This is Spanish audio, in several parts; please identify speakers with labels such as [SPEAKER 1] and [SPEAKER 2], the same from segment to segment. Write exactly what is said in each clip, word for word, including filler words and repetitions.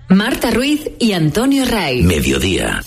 [SPEAKER 1] Marta Ruiz y Antonio Ray.
[SPEAKER 2] Mediodía.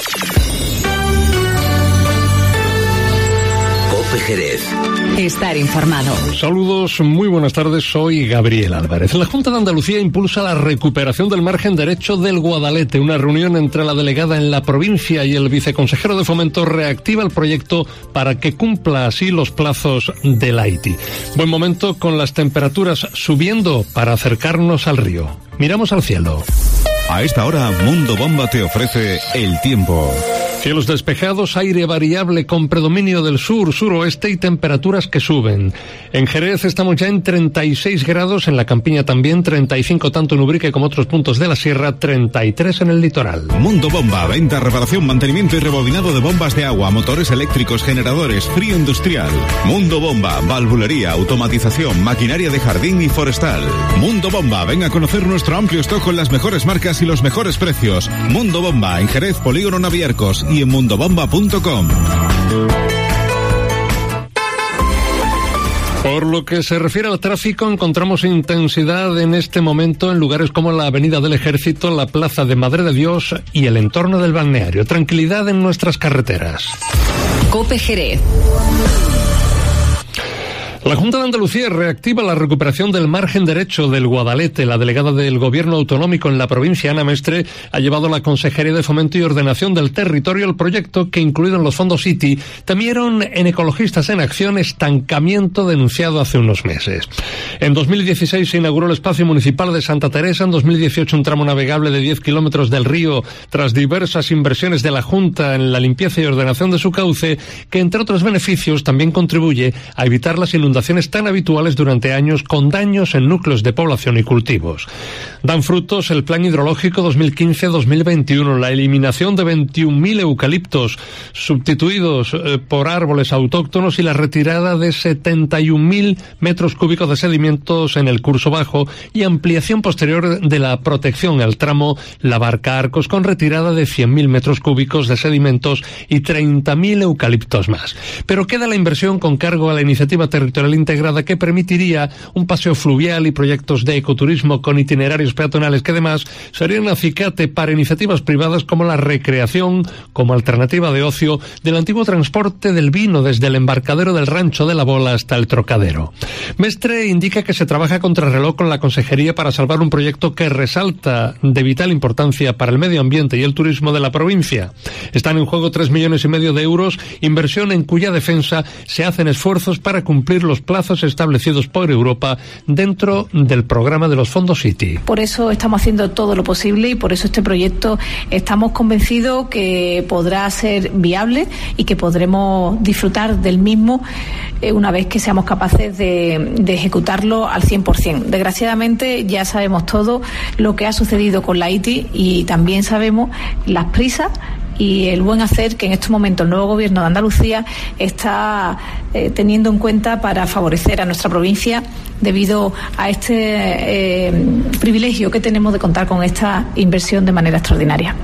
[SPEAKER 2] Cope Jerez.
[SPEAKER 1] Estar informado.
[SPEAKER 3] Saludos, muy buenas tardes, soy Gabriel Álvarez. La Junta de Andalucía impulsa la recuperación del margen derecho del Guadalete. Una reunión entre la delegada en la provincia y el viceconsejero de Fomento reactiva el proyecto para que cumpla así los plazos del I T I. Buen momento con las temperaturas subiendo para acercarnos al río. Miramos al cielo.
[SPEAKER 4] A esta hora, Mundo Bomba te ofrece el tiempo.
[SPEAKER 3] Cielos despejados, aire variable con predominio del sur, suroeste y temperaturas que suben. En Jerez estamos ya en treinta y seis grados, en la Campiña también, treinta y cinco tanto en Ubrique como otros puntos de la sierra, treinta y tres en el litoral.
[SPEAKER 4] Mundo Bomba, venta, reparación, mantenimiento y rebobinado de bombas de agua, motores eléctricos, generadores, frío industrial. Mundo Bomba, valvulería, automatización, maquinaria de jardín y forestal. Mundo Bomba, ven a conocer nuestro amplio stock con las mejores marcas y los mejores precios. Mundo Bomba, en Jerez, Polígono Naviercos y en mundobomba punto com.
[SPEAKER 3] Por lo que se refiere al tráfico, encontramos intensidad en este momento en lugares como la Avenida del Ejército, la Plaza de Madre de Dios y el entorno del balneario. Tranquilidad en nuestras carreteras.
[SPEAKER 1] Cope Jerez.
[SPEAKER 3] La Junta de Andalucía reactiva la recuperación del margen derecho del Guadalete. La delegada del Gobierno Autonómico en la provincia, Ana Mestre, ha llevado a la Consejería de Fomento y Ordenación del Territorio el proyecto que, incluido en los fondos I T I, temieron en Ecologistas en Acción estancamiento denunciado hace unos meses. En dos mil dieciséis se inauguró el espacio municipal de Santa Teresa, en dos mil dieciocho un tramo navegable de diez kilómetros del río, tras diversas inversiones de la Junta en la limpieza y ordenación de su cauce, que entre otros beneficios también contribuye a evitar las inundaciones tan habituales durante años con daños en núcleos de población y cultivos. Dan frutos el Plan Hidrológico dos mil quince a dos mil veintiuno, la eliminación de veintiún mil eucaliptos sustituidos eh, por árboles autóctonos y la retirada de setenta y un mil metros cúbicos de sedimentos en el curso bajo y ampliación posterior de la protección al tramo La Barca Arcos con retirada de cien mil metros cúbicos de sedimentos y treinta mil eucaliptos más. Pero queda la inversión con cargo a la iniciativa territorial integrada que permitiría un paseo fluvial y proyectos de ecoturismo con itinerarios peatonales que además serían acicate para iniciativas privadas como la recreación como alternativa de ocio del antiguo transporte del vino desde el embarcadero del Rancho de la Bola hasta el Trocadero. Mestre indica que se trabaja contrarreloj con la Consejería para salvar un proyecto que resalta de vital importancia para el medio ambiente y el turismo de la provincia. Están en juego tres millones y medio de euros, inversión en cuya defensa se hacen esfuerzos para cumplir los plazos establecidos por Europa dentro del programa de los fondos I T I.
[SPEAKER 5] Por eso estamos haciendo todo lo posible y por eso este proyecto estamos convencidos que podrá ser viable y que podremos disfrutar del mismo eh, una vez que seamos capaces de, de ejecutarlo al cien por ciento. Desgraciadamente ya sabemos todo lo que ha sucedido con la I T I y también sabemos las prisas y el buen hacer que en estos momentos el nuevo Gobierno de Andalucía está eh, teniendo en cuenta para favorecer a nuestra provincia debido a este eh, privilegio que tenemos de contar con esta inversión de manera extraordinaria.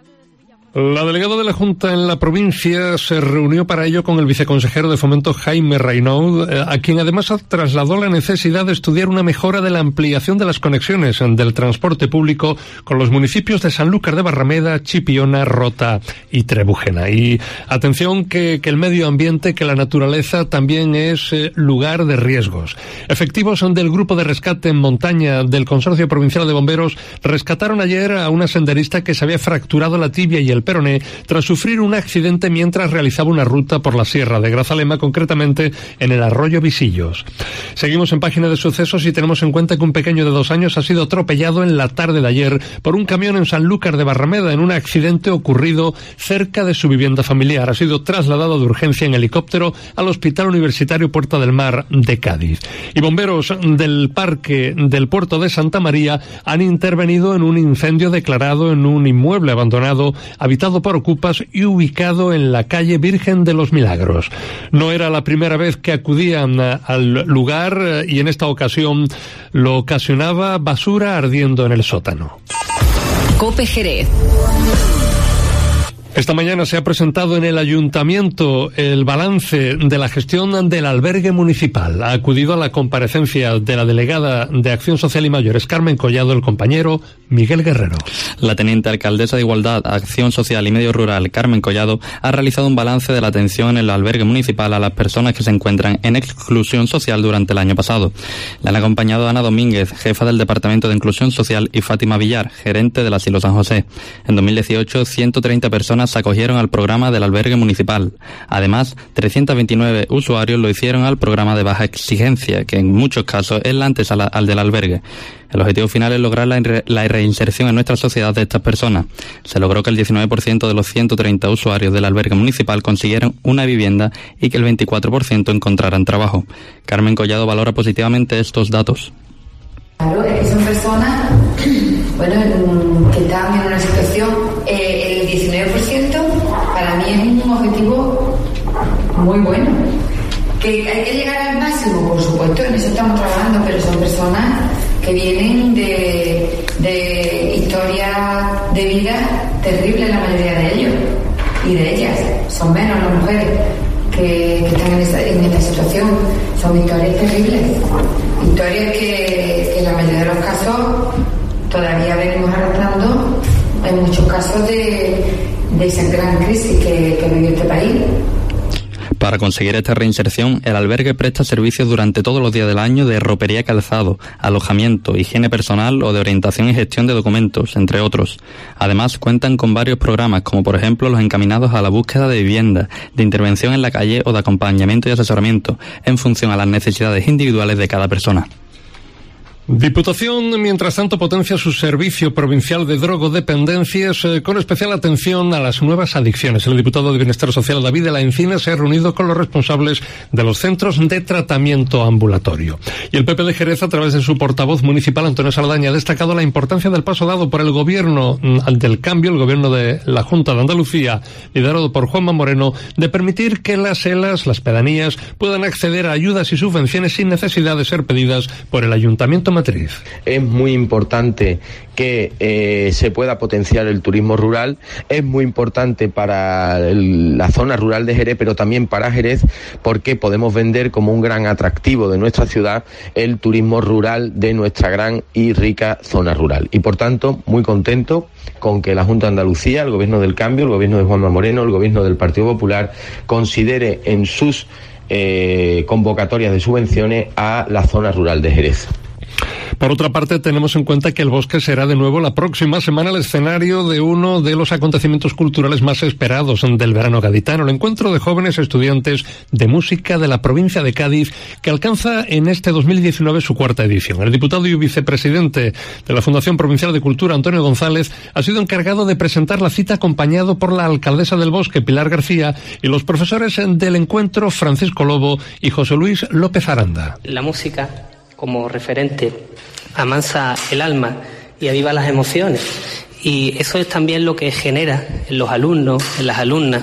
[SPEAKER 3] La delegada de la Junta en la provincia se reunió para ello con el viceconsejero de Fomento Jaime Reynaud, a quien además trasladó la necesidad de estudiar una mejora de la ampliación de las conexiones del transporte público con los municipios de Sanlúcar de Barrameda, Chipiona, Rota y Trebujena. Y atención que, que el medio ambiente, que la naturaleza también es eh, lugar de riesgos. Efectivos del Grupo de Rescate en Montaña del Consorcio Provincial de Bomberos rescataron ayer a una senderista que se había fracturado la tibia y el peroné tras sufrir un accidente mientras realizaba una ruta por la sierra de Grazalema, concretamente en el arroyo Visillos. Seguimos en página de sucesos y tenemos en cuenta que un pequeño de dos años ha sido atropellado en la tarde de ayer por un camión en Sanlúcar de Barrameda en un accidente ocurrido cerca de su vivienda familiar. Ha sido trasladado de urgencia en helicóptero al Hospital Universitario Puerta del Mar de Cádiz. Y bomberos del Parque del Puerto de Santa María han intervenido en un incendio declarado en un inmueble abandonado habitado por ocupas y ubicado en la calle Virgen de los Milagros. No era la primera vez que acudían al lugar y en esta ocasión lo ocasionaba basura ardiendo en el sótano.
[SPEAKER 1] Cope Jerez.
[SPEAKER 3] Esta mañana se ha presentado en el Ayuntamiento el balance de la gestión del albergue municipal. Ha acudido a la comparecencia de la delegada de Acción Social y Mayores, Carmen Collado, el compañero Miguel Guerrero.
[SPEAKER 2] La teniente alcaldesa de Igualdad, Acción Social y Medio Rural, Carmen Collado, ha realizado un balance de la atención en el albergue municipal a las personas que se encuentran en exclusión social durante el año pasado. La han acompañado Ana Domínguez, jefa del Departamento de Inclusión Social, y Fátima Villar, gerente del Asilo San José. En dos mil dieciocho, ciento treinta personas se acogieron al programa del albergue municipal. Además, trescientos veintinueve usuarios lo hicieron al programa de baja exigencia, que en muchos casos es la antesala al del albergue. El objetivo final es lograr la, re la reinserción en nuestra sociedad de estas personas. Se logró que el diecinueve por ciento de los ciento treinta usuarios del albergue municipal consiguieron una vivienda y que el veinticuatro por ciento encontraran trabajo. Carmen Collado valora positivamente estos datos.
[SPEAKER 6] Claro, es que son personas, bueno, que están en una situación, eh, el diecinueve por ciento para mí es un objetivo muy bueno. Que hay que llegar al máximo, por supuesto, en eso estamos trabajando, pero son personas que vienen de, de historias de vida terribles, la mayoría de ellos y de ellas. Son menos las mujeres que, que están en esta, en esta situación. Son historias terribles, historias que, que en la mayoría de los casos todavía venimos arrastrando, en muchos casos de, de esa gran crisis que, que vivió este país.
[SPEAKER 2] Para conseguir esta reinserción, el albergue presta servicios durante todos los días del año de ropería, calzado, alojamiento, higiene personal o de orientación y gestión de documentos, entre otros. Además, cuentan con varios programas, como por ejemplo los encaminados a la búsqueda de vivienda, de intervención en la calle o de acompañamiento y asesoramiento, en función a las necesidades individuales de cada persona.
[SPEAKER 3] Diputación, mientras tanto, potencia su servicio provincial de drogodependencias eh, con especial atención a las nuevas adicciones. El diputado de Bienestar Social, David de la Encina, se ha reunido con los responsables de los centros de tratamiento ambulatorio. Y el P P de Jerez, a través de su portavoz municipal, Antonio Saldaña, ha destacado la importancia del paso dado por el gobierno del cambio, el gobierno de la Junta de Andalucía, liderado por Juanma Moreno, de permitir que las ELAs, las pedanías, puedan acceder a ayudas y subvenciones sin necesidad de ser pedidas por el ayuntamiento matriz.
[SPEAKER 7] Es muy importante que eh, se pueda potenciar el turismo rural, es muy importante para el, la zona rural de Jerez, pero también para Jerez, porque podemos vender como un gran atractivo de nuestra ciudad el turismo rural de nuestra gran y rica zona rural. Y por tanto, muy contento con que la Junta de Andalucía, el Gobierno del Cambio, el Gobierno de Juanma Moreno, el Gobierno del Partido Popular, considere en sus eh, convocatorias de subvenciones a la zona rural de Jerez.
[SPEAKER 3] Por otra parte, tenemos en cuenta que el Bosque será de nuevo la próxima semana el escenario de uno de los acontecimientos culturales más esperados del verano gaditano, el encuentro de jóvenes estudiantes de música de la provincia de Cádiz, que alcanza en este dos mil diecinueve su cuarta edición. El diputado y vicepresidente de la Fundación Provincial de Cultura, Antonio González, ha sido encargado de presentar la cita acompañado por la alcaldesa del Bosque, Pilar García, y los profesores del encuentro, Francisco Lobo y José Luis López Aranda.
[SPEAKER 8] La música, como referente, amansa el alma y aviva las emociones, y eso es también lo que genera en los alumnos, en las alumnas,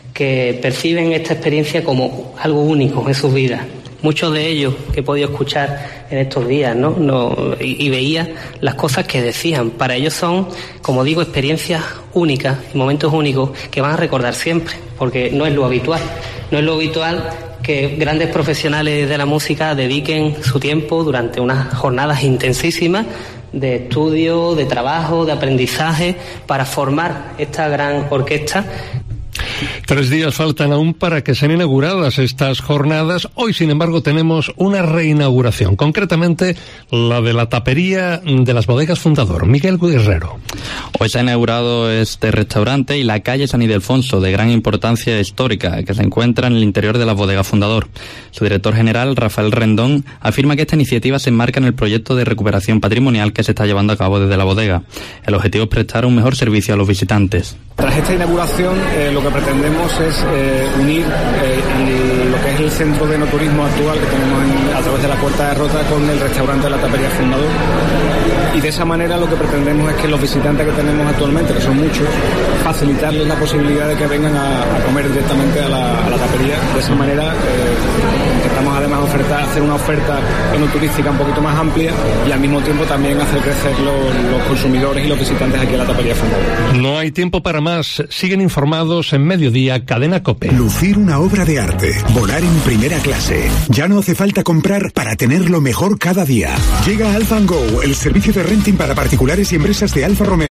[SPEAKER 8] que perciben esta experiencia como algo único en sus vidas. Muchos de ellos que he podido escuchar en estos días, ¿no? No, y, y veía las cosas que decían. Para ellos son, como digo, experiencias únicas y momentos únicos que van a recordar siempre, porque no es lo habitual. No es lo habitual que grandes profesionales de la música dediquen su tiempo durante unas jornadas intensísimas de estudio, de trabajo, de aprendizaje, para formar esta gran orquesta.
[SPEAKER 3] Tres días faltan aún para que sean inauguradas estas jornadas. Hoy, sin embargo, tenemos una reinauguración, concretamente la de la tapería de las bodegas Fundador. Miguel Guerrero.
[SPEAKER 2] Hoy se ha inaugurado este restaurante y la calle San Ildefonso, de gran importancia histórica, que se encuentra en el interior de la bodega Fundador. Su director general, Rafael Rendón, afirma que esta iniciativa se enmarca en el proyecto de recuperación patrimonial que se está llevando a cabo desde la bodega. El objetivo es prestar un mejor servicio a los visitantes.
[SPEAKER 9] Tras esta inauguración, eh, lo que pretendemos es eh, unir eh, el, lo que es el centro de enoturismo actual que tenemos en, a través de la puerta rota con el restaurante de la tapería Fundador. Y de esa manera lo que pretendemos es que los visitantes que tenemos actualmente, que son muchos, facilitarles la posibilidad de que vengan a, a comer directamente a la, a la tapería. De esa manera eh, intentamos además ofertar, hacer una oferta enoturística un poquito más amplia y al mismo tiempo también hacer crecer los, los consumidores y los visitantes aquí a la tapería Fundador.
[SPEAKER 3] No hay tiempo para más. Siguen informados en Mediodía, Cadena COPE.
[SPEAKER 10] Lucir una obra de arte, volar en primera clase. Ya no hace falta comprar para tenerlo mejor cada día. Llega Alfa and Go, el servicio de renting para particulares y empresas de Alfa Romeo.